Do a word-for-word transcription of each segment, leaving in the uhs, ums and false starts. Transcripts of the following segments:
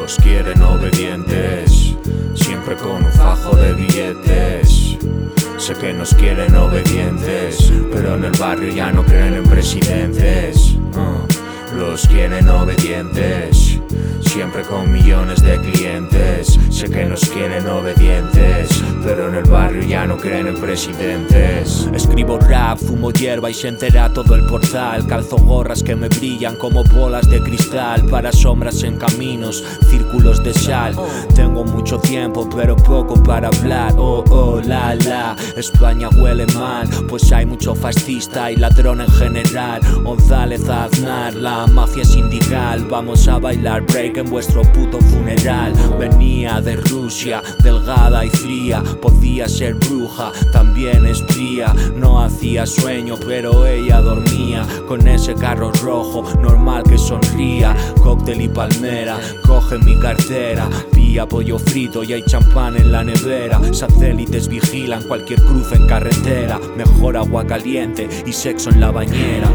Los quieren obedientes, siempre con un fajo de billetes. Sé que nos quieren obedientes, pero en el barrio ya no creen en presidentes. uh, Los quieren obedientes, siempre con millones de clientes. Sé que nos quieren obedientes, pero en el barrio ya no creen en presidentes. Escribo rap, fumo hierba y se entera todo el portal. Calzo gorras que me brillan como bolas de cristal, para sombras en caminos, círculos de sal. Tengo mucho tiempo pero poco para hablar. Oh, oh, la, la, España huele mal, pues hay mucho fascista y ladrón en general. González Aznar, la mafia sindical. Vamos a bailar break en vuestro puto funeral. Venía de Rusia, delgada y fría. Podía ser bruja, también espía. No hacía sueño, pero ella dormía. Con ese carro rojo, normal que sonría. Cóctel y palmera, coge mi cartera. Pilla pollo frito y hay champán en la nevera. Satélites vigilan cualquier cruce en carretera. Mejor agua caliente y sexo en la bañera.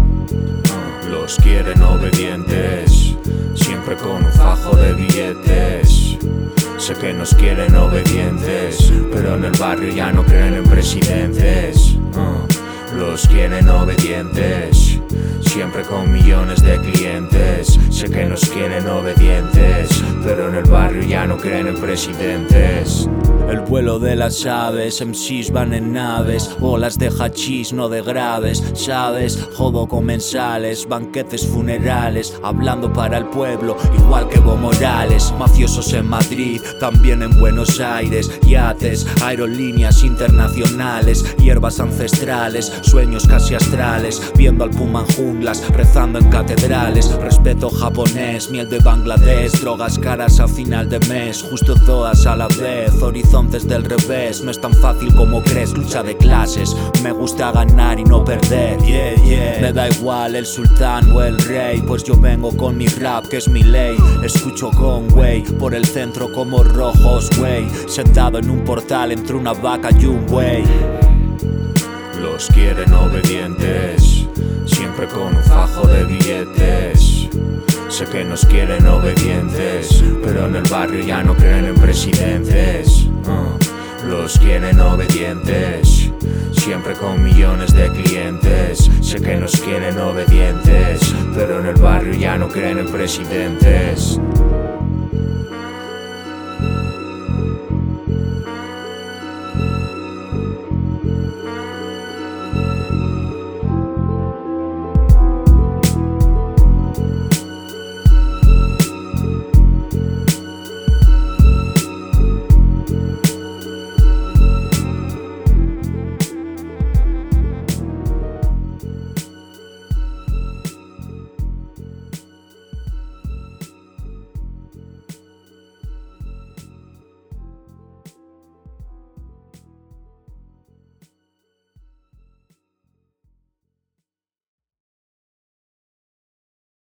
Los quieren obedientes, siempre con un fajo de billetes. Sé que nos quieren obedientes, pero en el barrio ya no creen en presidentes. uh, Los quieren obedientes, siempre con millones de clientes. Sé que nos quieren obedientes, pero en el barrio ya no creen en presidentes. El vuelo de las aves, M Cs van en naves, bolas de hachís, no de graves, ¿sabes? Jodo comensales, banquetes funerales, hablando para el pueblo, igual que Evo Morales. Mafiosos en Madrid, también en Buenos Aires, yates, aerolíneas internacionales, hierbas ancestrales, sueños casi astrales, viendo al puma en junglas, rezando en catedrales. Respeto japonés, miel de Bangladesh, drogas caras a final de mes, justo todas a la vez, horizontes del revés. No es tan fácil como crees, lucha de clases. Me gusta ganar y no perder, yeah, yeah. Me da igual el sultán o el rey, pues yo vengo con mi rap que es mi ley. Escucho Conway por el centro como rojos, güey. Sentado en un portal entre una vaca y un buey. Los quieren obedientes, siempre con un fajo de billetes. Sé que nos quieren obedientes, pero en el barrio ya no creen en presidentes. uh, Los quieren obedientes, siempre con millones de clientes. Sé que nos quieren obedientes, pero en el barrio ya no creen en presidentes.